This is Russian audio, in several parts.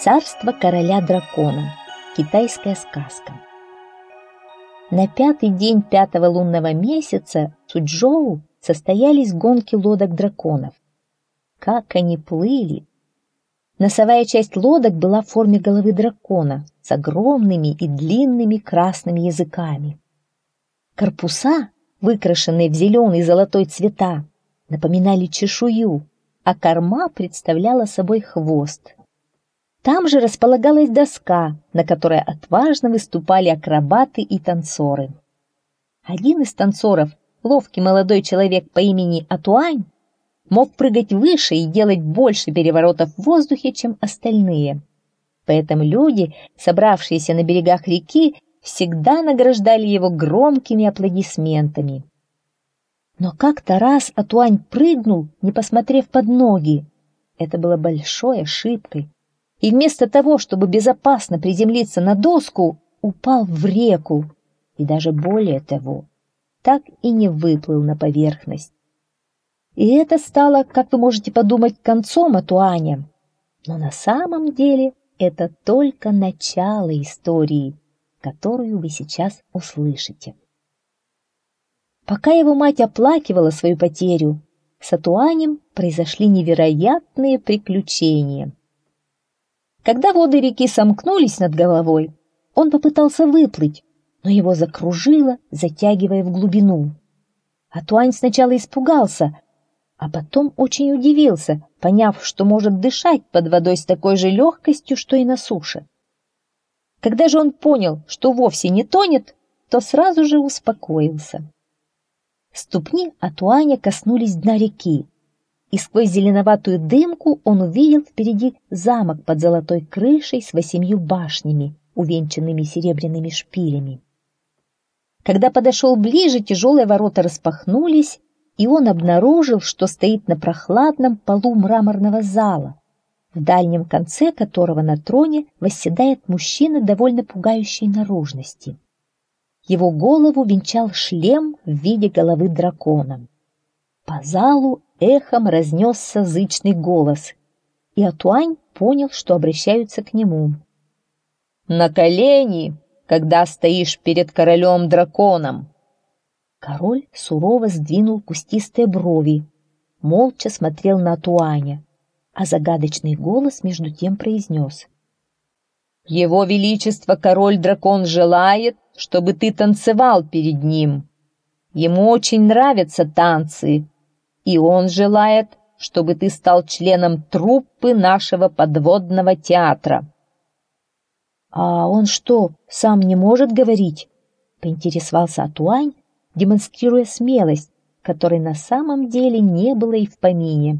Царство короля дракона. Китайская сказка. На 5-й день 5-го лунного месяца в Цючжоу состоялись гонки лодок драконов. Как они плыли! Носовая часть лодок была в форме головы дракона с огромными и длинными красными языками. Корпуса, выкрашенные в зеленый и золотой цвета, напоминали чешую, а корма представляла собой хвост. Там же располагалась доска, на которой отважно выступали акробаты и танцоры. Один из танцоров, ловкий молодой человек по имени Атуань, мог прыгать выше и делать больше переворотов в воздухе, чем остальные. Поэтому люди, собравшиеся на берегах реки, всегда награждали его громкими аплодисментами. Но как-то раз Атуань прыгнул, не посмотрев под ноги. Это было большой ошибкой. И вместо того, чтобы безопасно приземлиться на доску, упал в реку. И даже более того, так и не выплыл на поверхность. И это стало, как вы можете подумать, концом Атуаня. Но на самом деле это только начало истории, которую вы сейчас услышите. Пока его мать оплакивала свою потерю, с Атуанем произошли невероятные приключения. Когда воды реки сомкнулись над головой, он попытался выплыть, но его закружило, затягивая в глубину. Атуань сначала испугался, а потом очень удивился, поняв, что может дышать под водой с такой же легкостью, что и на суше. Когда же он понял, что вовсе не тонет, то сразу же успокоился. Ступни Атуаня коснулись дна реки, и сквозь зеленоватую дымку он увидел впереди замок под золотой крышей с 8 башнями, увенчанными серебряными шпилями. Когда подошел ближе, тяжелые ворота распахнулись, и он обнаружил, что стоит на прохладном полу мраморного зала, в дальнем конце которого на троне восседает мужчина довольно пугающей наружности. Его голову венчал шлем в виде головы дракона. По залу эхом разнесся зычный голос, и Атуань понял, что обращаются к нему. «На колени, когда стоишь перед королем-драконом!» Король сурово сдвинул кустистые брови, молча смотрел на Атуаня, а загадочный голос между тем произнес: «Его Величество король-дракон желает, чтобы ты танцевал перед ним. Ему очень нравятся танцы, и он желает, чтобы ты стал членом труппы нашего подводного театра». «А он что, сам не может говорить?» — поинтересовался Атуань, демонстрируя смелость, которой на самом деле не было и в помине.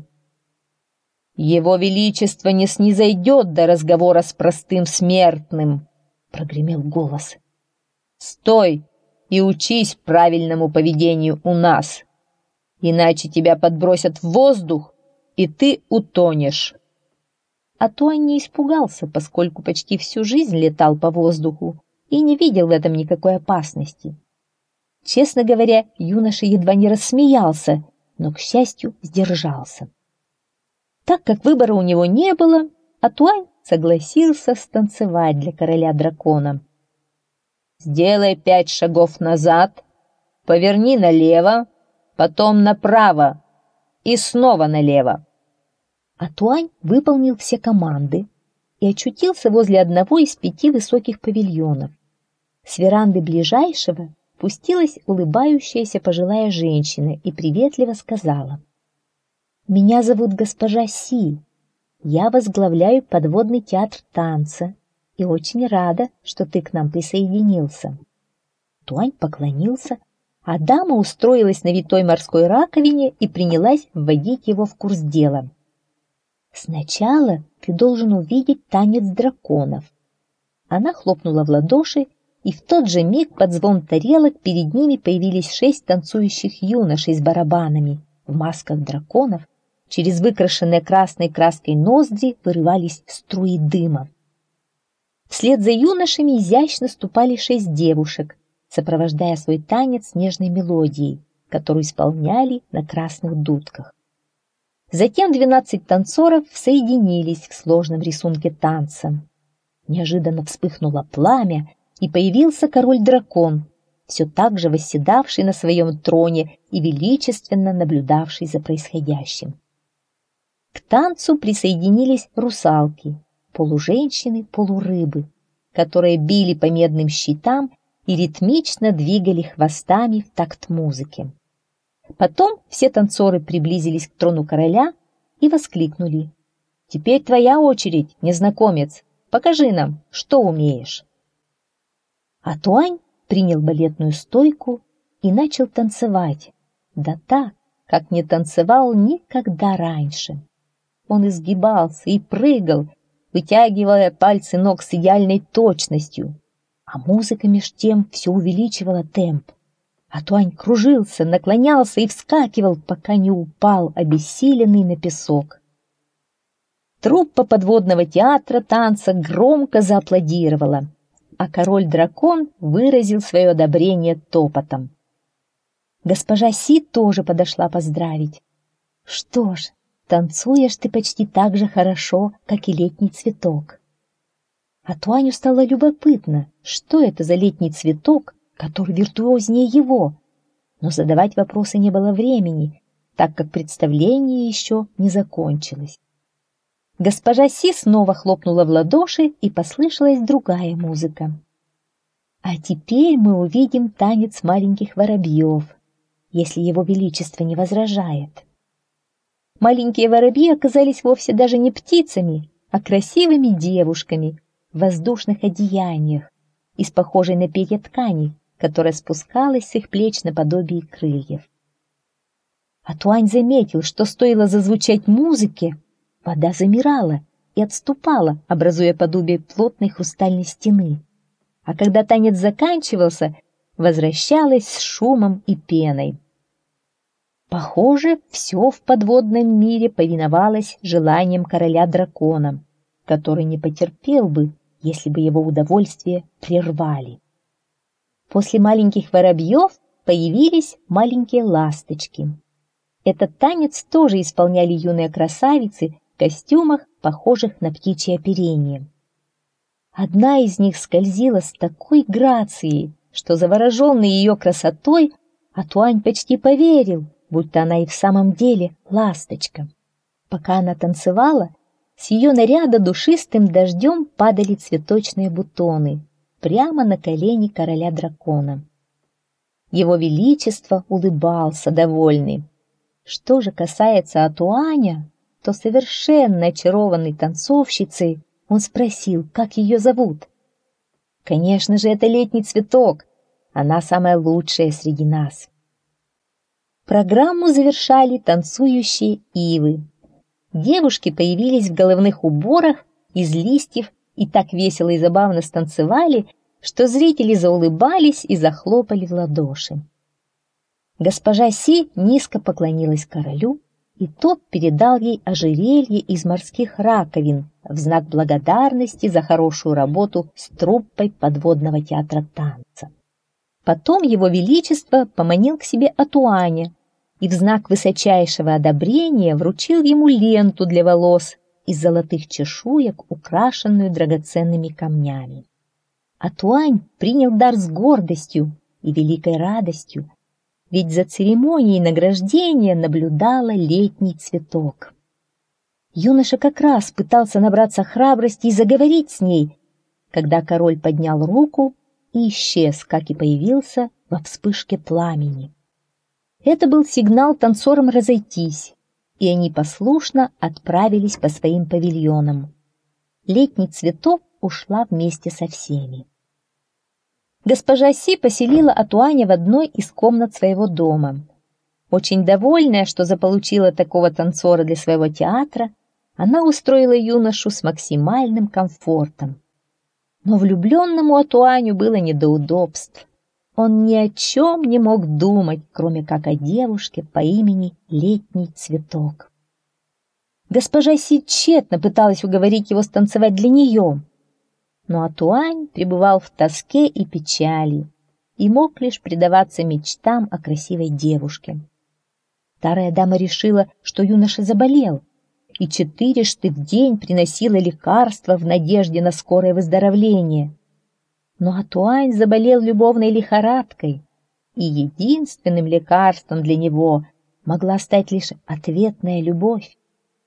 «Его Величество не снизойдет до разговора с простым смертным», — прогремел голос. «Стой и учись правильному поведению у нас, иначе тебя подбросят в воздух, и ты утонешь». Атуань не испугался, поскольку почти всю жизнь летал по воздуху и не видел в этом никакой опасности. Честно говоря, юноша едва не рассмеялся, но, к счастью, сдержался. Так как выбора у него не было, Атуань согласился станцевать для короля дракона. «Сделай 5 шагов назад, поверни налево, потом направо и снова налево». Атуань выполнил все команды и очутился возле одного из 5 высоких павильонов. С веранды ближайшего спустилась улыбающаяся пожилая женщина и приветливо сказала: «Меня зовут госпожа Си. Я возглавляю подводный театр танца и очень рада, что ты к нам присоединился». Туань поклонился, а дама устроилась на витой морской раковине и принялась вводить его в курс дела. «Сначала ты должен увидеть танец драконов». Она хлопнула в ладоши, и в тот же миг под звон тарелок перед ними появились 6 танцующих юношей с барабанами в масках драконов. Через выкрашенные красной краской ноздри вырывались струи дыма. Вслед за юношами изящно ступали 6 девушек, сопровождая свой танец нежной мелодией, которую исполняли на красных дудках. Затем 12 танцоров соединились в сложном рисунке танца. Неожиданно вспыхнуло пламя, и появился король-дракон, все так же восседавший на своем троне и величественно наблюдавший за происходящим. К танцу присоединились русалки, полуженщины, полурыбы, которые били по медным щитам и ритмично двигали хвостами в такт музыки. Потом все танцоры приблизились к трону короля и воскликнули: «Теперь твоя очередь, незнакомец, покажи нам, что умеешь». А Туань принял балетную стойку и начал танцевать, да так, как не танцевал никогда раньше. Он изгибался и прыгал, вытягивая пальцы ног с идеальной точностью, а музыка меж тем все увеличивала темп. А Туань кружился, наклонялся и вскакивал, пока не упал, обессиленный, на песок. Труппа подводного театра танца громко зааплодировала, а король-дракон выразил свое одобрение топотом. Госпожа Си тоже подошла поздравить. «Что ж, танцуешь ты почти так же хорошо, как и летний цветок». А Туаню стало любопытно, что это за летний цветок, который виртуознее его. Но задавать вопросы не было времени, так как представление еще не закончилось. Госпожа Си снова хлопнула в ладоши, и послышалась другая музыка. «А теперь мы увидим танец маленьких воробьев, если его величество не возражает». Маленькие воробьи оказались вовсе даже не птицами, а красивыми девушками в воздушных одеяниях из похожей на перья ткани, которая спускалась с их плеч наподобие крыльев. А Туань заметил, что стоило зазвучать музыке, вода замирала и отступала, образуя подобие плотной хрустальной стены, а когда танец заканчивался, возвращалась с шумом и пеной. Похоже, все в подводном мире повиновалось желаниям короля-дракона, который не потерпел бы, если бы его удовольствие прервали. После маленьких воробьев появились маленькие ласточки. Этот танец тоже исполняли юные красавицы в костюмах, похожих на птичье оперение. Одна из них скользила с такой грацией, что, завороженный ее красотой, Атуань почти поверил, будто она и в самом деле ласточка. Пока она танцевала, с ее наряда душистым дождем падали цветочные бутоны прямо на колени короля-дракона. Его Величество улыбался, довольный. Что же касается Атуаня, то совершенно очарованный танцовщицей, он спросил, как ее зовут. «Конечно же, это летний цветок. Она самая лучшая среди нас». Программу завершали танцующие ивы. Девушки появились в головных уборах из листьев и так весело и забавно станцевали, что зрители заулыбались и захлопали в ладоши. Госпожа Си низко поклонилась королю, и тот передал ей ожерелье из морских раковин в знак благодарности за хорошую работу с труппой подводного театра танца. Потом его величество поманил к себе Атуаня и в знак высочайшего одобрения вручил ему ленту для волос из золотых чешуек, украшенную драгоценными камнями. Атуань принял дар с гордостью и великой радостью, ведь за церемонией награждения наблюдала летний цветок. Юноша как раз пытался набраться храбрости и заговорить с ней, когда король поднял руку и исчез, как и появился, во вспышке пламени. Это был сигнал танцорам разойтись, и они послушно отправились по своим павильонам. Летний цветок ушла вместе со всеми. Госпожа Си поселила Атуаня в одной из комнат своего дома. Очень довольная, что заполучила такого танцора для своего театра, она устроила юношу с максимальным комфортом. Но влюбленному Атуаню было не до удобств. Он ни о чем не мог думать, кроме как о девушке по имени Летний цветок. Госпожа Си тщетно пыталась уговорить его станцевать для нее, но Атуань пребывал в тоске и печали и мог лишь предаваться мечтам о красивой девушке. Старая дама решила, что юноша заболел, и 4 в день приносила лекарства в надежде на скорое выздоровление. Но Атуань заболел любовной лихорадкой, и единственным лекарством для него могла стать лишь ответная любовь.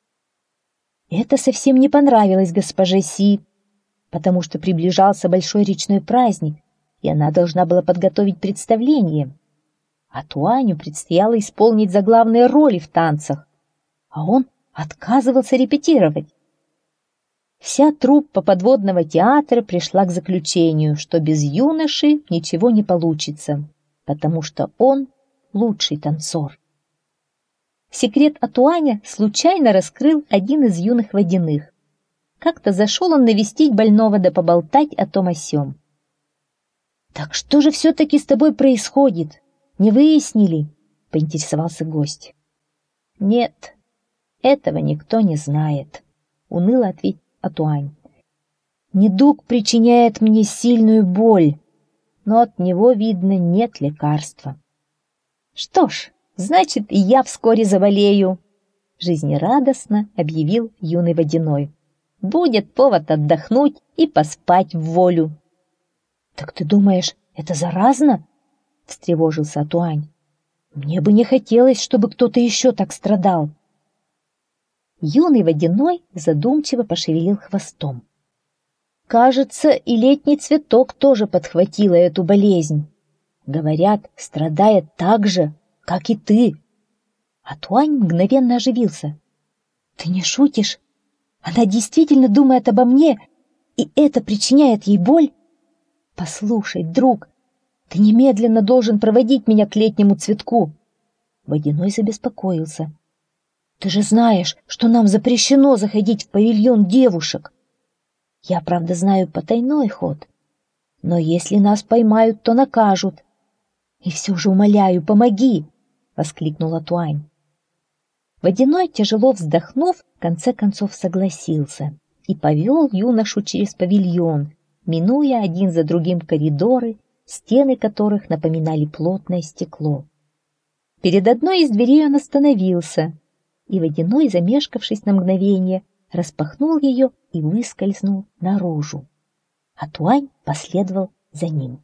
Это совсем не понравилось госпоже Си, потому что приближался большой речной праздник, и она должна была подготовить представление. А Туаню предстояло исполнить заглавные роли в танцах, а он отказывался репетировать. Вся труппа подводного театра пришла к заключению, что без юноши ничего не получится, потому что он лучший танцор. Секрет Атуаня случайно раскрыл один из юных водяных. Как-то зашел он навестить больного да поболтать о том о сём. «Так что же все-таки с тобой происходит? Не выяснили?» — поинтересовался гость. «Нет, этого никто не знает», — уныло ответил Атуань. «Недуг причиняет мне сильную боль, но от него, видно, нет лекарства». «Что ж, значит, и я вскоре заболею», — жизнерадостно объявил юный водяной. «Будет повод отдохнуть и поспать в волю». «Так ты думаешь, это заразно?» — встревожился Атуань. «Мне бы не хотелось, чтобы кто-то еще так страдал». Юный водяной задумчиво пошевелил хвостом. «Кажется, и летний цветок тоже подхватила эту болезнь. Говорят, страдает так же, как и ты». Атуань мгновенно оживился. «Ты не шутишь? Она действительно думает обо мне, и это причиняет ей боль? Послушай, друг, ты немедленно должен проводить меня к летнему цветку». Водяной забеспокоился. «Ты же знаешь, что нам запрещено заходить в павильон девушек. Я, правда, знаю потайной ход, но если нас поймают, то накажут. И все же умоляю, помоги!» — воскликнул Атуань. Водяной, тяжело вздохнув, в конце концов согласился и повел юношу через павильон, минуя один за другим коридоры, стены которых напоминали плотное стекло. Перед одной из дверей он остановился, и Водяной, замешкавшись на мгновение, распахнул ее и выскользнул наружу. Атуань последовал за ним.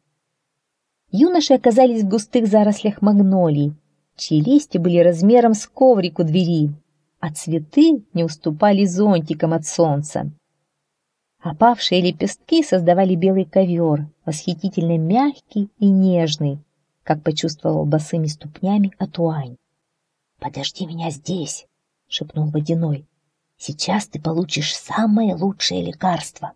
Юноши оказались в густых зарослях магнолий, чьи листья были размером с коврик у двери, а цветы не уступали зонтикам от солнца. Опавшие лепестки создавали белый ковер, восхитительно мягкий и нежный, как почувствовал босыми ступнями Атуань. «Подожди меня здесь», — шепнул Водяной. «Сейчас ты получишь самое лучшее лекарство».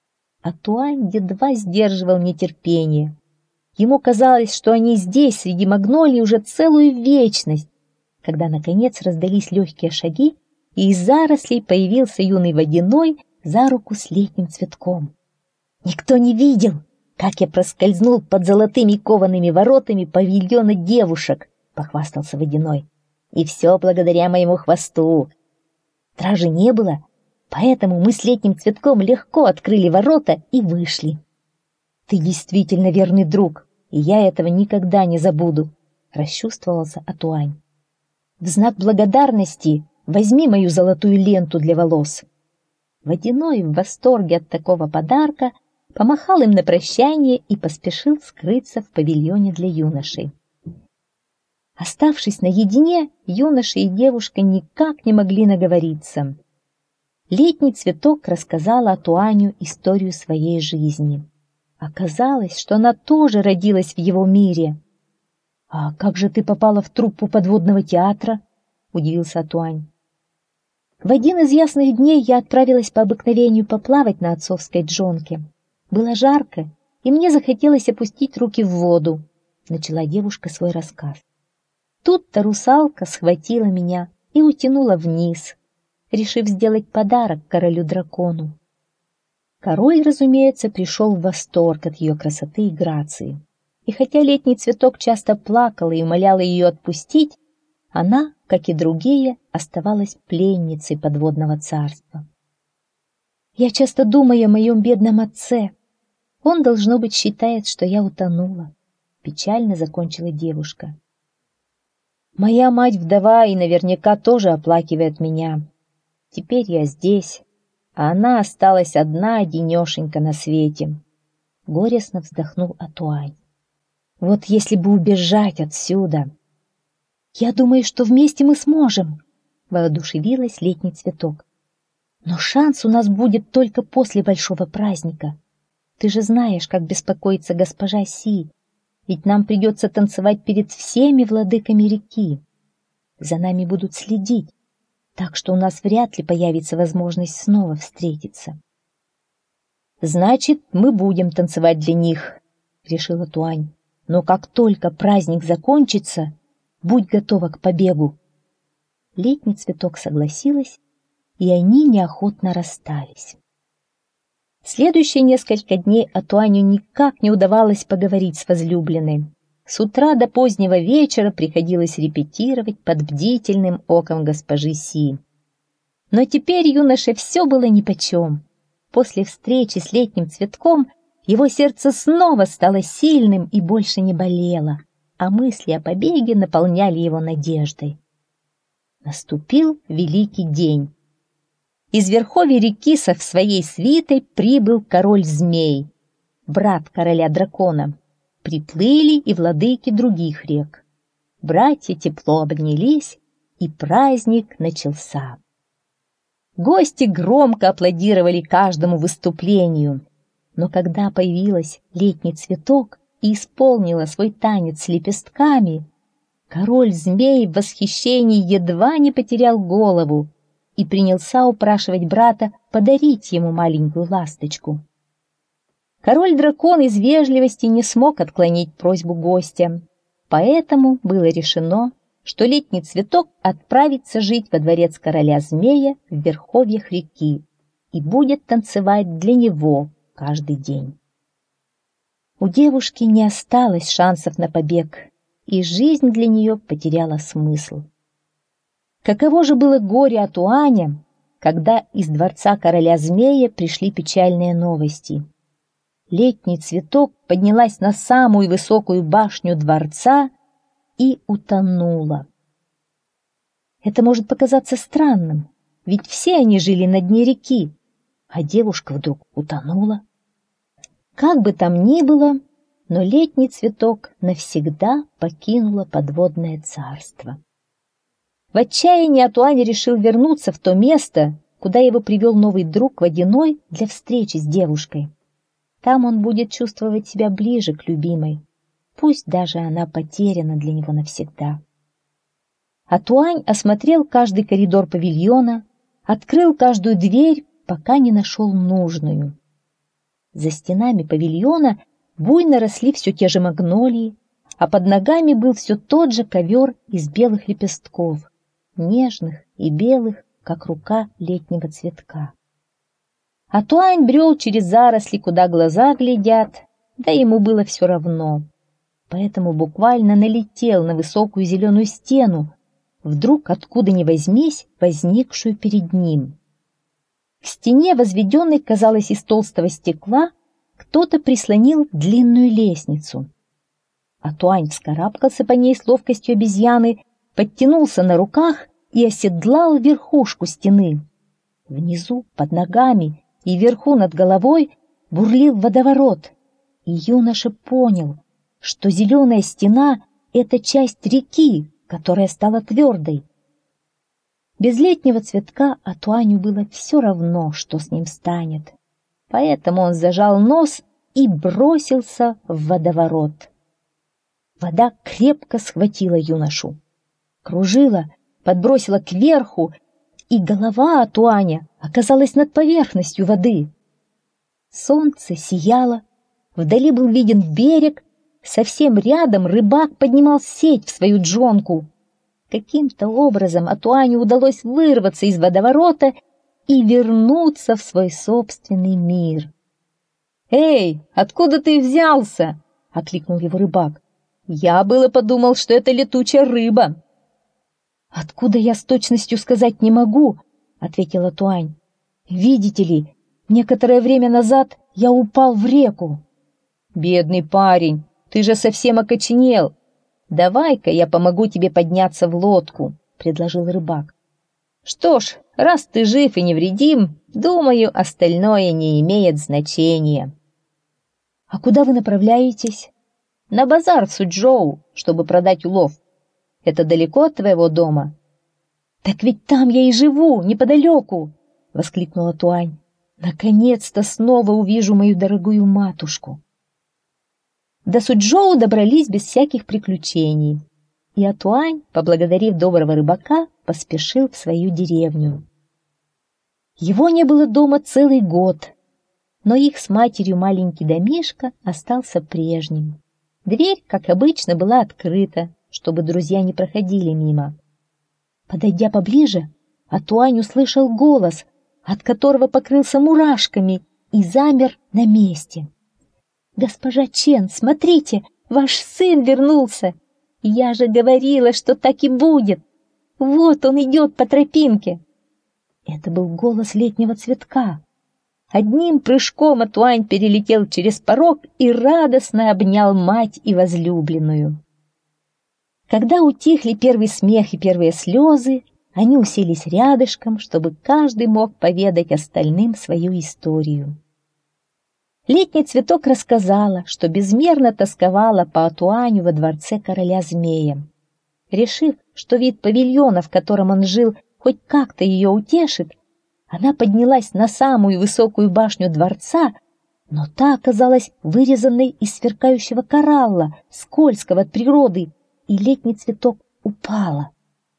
Атуань едва сдерживал нетерпение. Ему казалось, что они здесь, среди магнолий, уже целую вечность, когда, наконец, раздались легкие шаги, и из зарослей появился юный Водяной за руку с летним цветком. «Никто не видел, как я проскользнул под золотыми коваными воротами павильона девушек», — похвастался Водяной. «И все благодаря моему хвосту. Стражи не было, поэтому мы с летним цветком легко открыли ворота и вышли». «Ты действительно верный друг, и я этого никогда не забуду», — расчувствовался Атуань. «В знак благодарности возьми мою золотую ленту для волос». Водяной в восторге от такого подарка помахал им на прощание и поспешил скрыться в павильоне для юношей. Оставшись наедине, юноша и девушка никак не могли наговориться. Летний цветок рассказала Атуаню историю своей жизни. Оказалось, что она тоже родилась в его мире. «А как же ты попала в труппу подводного театра?» — удивился Атуань. «В один из ясных дней я отправилась по обыкновению поплавать на отцовской джонке. Было жарко, и мне захотелось опустить руки в воду», — начала девушка свой рассказ. Тут-то русалка схватила меня и утянула вниз, решив сделать подарок королю-дракону. Король, разумеется, пришел в восторг от ее красоты и грации. И хотя летний цветок часто плакала и умоляла ее отпустить, она, как и другие, оставалась пленницей подводного царства. «Я часто думаю о моем бедном отце. Он, должно быть, считает, что я утонула», — печально закончила девушка. Моя мать вдова и наверняка тоже оплакивает меня. Теперь я здесь, а она осталась одна-одинешенька на свете. Горестно вздохнул Атуань. Вот если бы убежать отсюда. Я думаю, что вместе мы сможем, воодушевилась Летний Цветок. Но шанс у нас будет только после большого праздника. Ты же знаешь, как беспокоится госпожа Си, ведь нам придется танцевать перед всеми владыками реки. За нами будут следить, так что у нас вряд ли появится возможность снова встретиться. Значит, мы будем танцевать для них, решила Туань. Но как только праздник закончится, будь готова к побегу. Летний Цветок согласилась, и они неохотно расстались. Следующие несколько дней Атуаню никак не удавалось поговорить с возлюбленной. С утра до позднего вечера приходилось репетировать под бдительным оком госпожи Си. Но теперь юноше все было нипочем. После встречи с Летним Цветком его сердце снова стало сильным и больше не болело, а мысли о побеге наполняли его надеждой. Наступил великий день. Из верховья реки со своей свитой прибыл король-змей, брат короля-дракона. Приплыли и владыки других рек. Братья тепло обнялись, и праздник начался. Гости громко аплодировали каждому выступлению, но когда появилась Летний Цветок и исполнила свой танец с лепестками, король-змей в восхищении едва не потерял голову и принялся упрашивать брата подарить ему маленькую ласточку. Король-дракон из вежливости не смог отклонить просьбу гостя, поэтому было решено, что Летний Цветок отправится жить во дворец короля-змея в верховьях реки и будет танцевать для него каждый день. У девушки не осталось шансов на побег, и жизнь для нее потеряла смысл. Каково же было горе Атуаня, когда из дворца короля-змея пришли печальные новости. Летний Цветок поднялась на самую высокую башню дворца и утонула. Это может показаться странным, ведь все они жили на дне реки, а девушка вдруг утонула. Как бы там ни было, но Летний Цветок навсегда покинула подводное царство. В отчаянии Атуань решил вернуться в то место, куда его привел новый друг Водяной для встречи с девушкой. Там он будет чувствовать себя ближе к любимой, пусть даже она потеряна для него навсегда. Атуань осмотрел каждый коридор павильона, открыл каждую дверь, пока не нашел нужную. За стенами павильона буйно росли все те же магнолии, а под ногами был все тот же ковер из белых лепестков, нежных и белых, как рука Летнего Цветка. Атуань брел через заросли, куда глаза глядят, да ему было все равно. Поэтому буквально налетел на высокую зеленую стену, вдруг откуда ни возьмись, возникшую перед ним. К стене, возведенной, казалось, из толстого стекла, кто-то прислонил длинную лестницу. Атуань вскарабкался по ней с ловкостью обезьяны, подтянулся на руках и оседлал верхушку стены. Внизу, под ногами и вверху над головой бурлил водоворот, и юноша понял, что зеленая стена — это часть реки, которая стала твердой. Без Летнего Цветка Атуаню было все равно, что с ним станет, поэтому он зажал нос и бросился в водоворот. Вода крепко схватила юношу, кружила, подбросила кверху, и голова Атуаня оказалась над поверхностью воды. Солнце сияло, вдали был виден берег, совсем рядом рыбак поднимал сеть в свою джонку. Каким-то образом Атуаню удалось вырваться из водоворота и вернуться в свой собственный мир. «Эй, откуда ты взялся?» — окликнул его рыбак. «Я было подумал, что это летучая рыба». «Откуда я с точностью сказать не могу», — ответила Атуань. «Видите ли, некоторое время назад я упал в реку». «Бедный парень, ты же совсем окоченел. «Давай-ка я помогу тебе подняться в лодку», — предложил рыбак. «Что ж, раз ты жив и невредим, думаю, остальное не имеет значения». «А куда вы направляетесь?» «На базар в Суджоу, чтобы продать улов. Это далеко от твоего дома?» «Так ведь там я и живу, неподалеку!» — воскликнула Туань. «Наконец-то снова увижу мою дорогую матушку!» До Суджоу добрались без всяких приключений, и Атуань, поблагодарив доброго рыбака, поспешил в свою деревню. Его не было дома целый год, но их с матерью маленький домишко остался прежним. Дверь, как обычно, была открыта, чтобы друзья не проходили мимо. Подойдя поближе, Атуань услышал голос, от которого покрылся мурашками и замер на месте. «Госпожа Чен, смотрите, ваш сын вернулся! Я же говорила, что так и будет! Вот он идет по тропинке!» Это был голос летнего цветка. Одним прыжком Атуань перелетел через порог и радостно обнял мать и возлюбленную. Когда утихли первый смех и первые слезы, они уселись рядышком, чтобы каждый мог поведать остальным свою историю. Летний цветок рассказала, что безмерно тосковала по Атуаню во дворце короля змея. Решив, что вид павильона, в котором он жил, хоть как-то ее утешит, она поднялась на самую высокую башню дворца, но та оказалась вырезанной из сверкающего коралла, скользкого от природы, и летний цветок упала.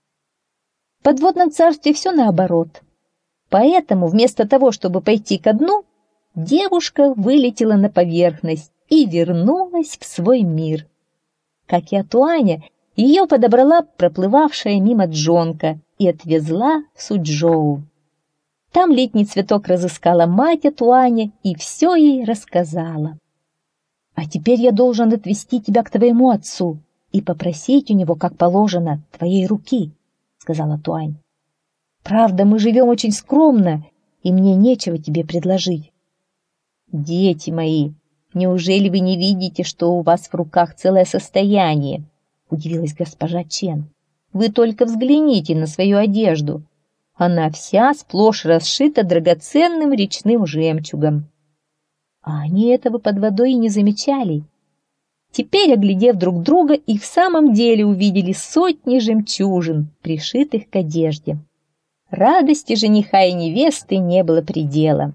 В подводном царстве все наоборот. Поэтому вместо того, чтобы пойти ко дну, девушка вылетела на поверхность и вернулась в свой мир. Как и Атуаня, ее подобрала проплывавшая мимо джонка и отвезла в Суджоу. Там летний цветок разыскала мать Атуаня и все ей рассказала. «А теперь я должен отвезти тебя к твоему отцу и попросить у него, как положено, твоей руки», — сказала Туань. «Правда, мы живем очень скромно, и мне нечего тебе предложить». «Дети мои, неужели вы не видите, что у вас в руках целое состояние?» — удивилась госпожа Чен. «Вы только взгляните на свою одежду. Она вся сплошь расшита драгоценным речным жемчугом». А они этого под водой и не замечали. Теперь, оглядев друг друга, и в самом деле увидели сотни жемчужин, пришитых к одежде. Радости жениха и невесты не было предела.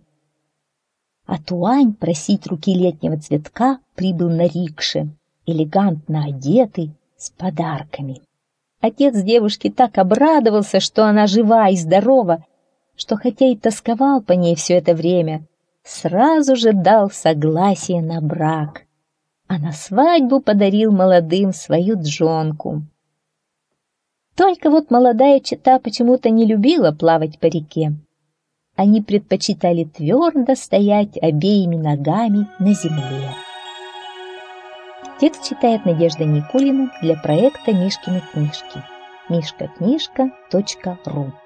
А Туань просить руки летнего цветка прибыл на рикше, элегантно одетый, с подарками. Отец девушки так обрадовался, что она жива и здорова, что хотя и тосковал по ней все это время, сразу же дал согласие на брак, а на свадьбу подарил молодым свою джонку. Только вот молодая чета почему-то не любила плавать по реке. Они предпочитали твердо стоять обеими ногами на земле. Текст читает Надежда Никулина для проекта «Мишкины книжки». mishkaknижка.ру